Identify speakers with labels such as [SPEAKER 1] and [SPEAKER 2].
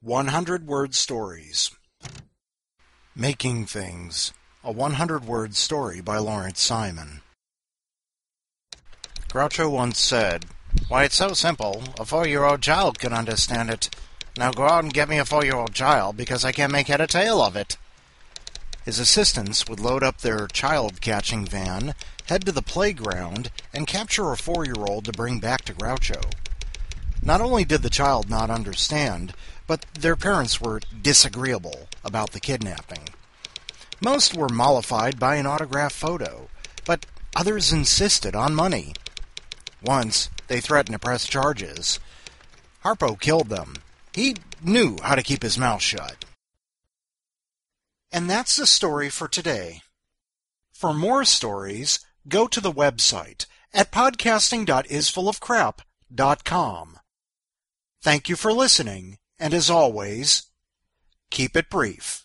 [SPEAKER 1] 100-word stories. Making Things, a 100-word story by Lawrence Simon. Groucho once said, "Why, it's so simple, a 4-year-old child can understand it. Now go out and get me a 4-year-old child, because I can't make head or tail of it." His assistants would load up their child-catching van, head to the playground, and capture a 4-year-old to bring back to Groucho. Not only did the child not understand, but their parents were disagreeable about the kidnapping. Most were mollified by an autographed photo, but others insisted on money. Once, they threatened to press charges. Harpo killed them. He knew how to keep his mouth shut. And that's the story for today. For more stories, go to the website at podcasting.isfullofcrap.com. Thank you for listening, and as always, keep it brief.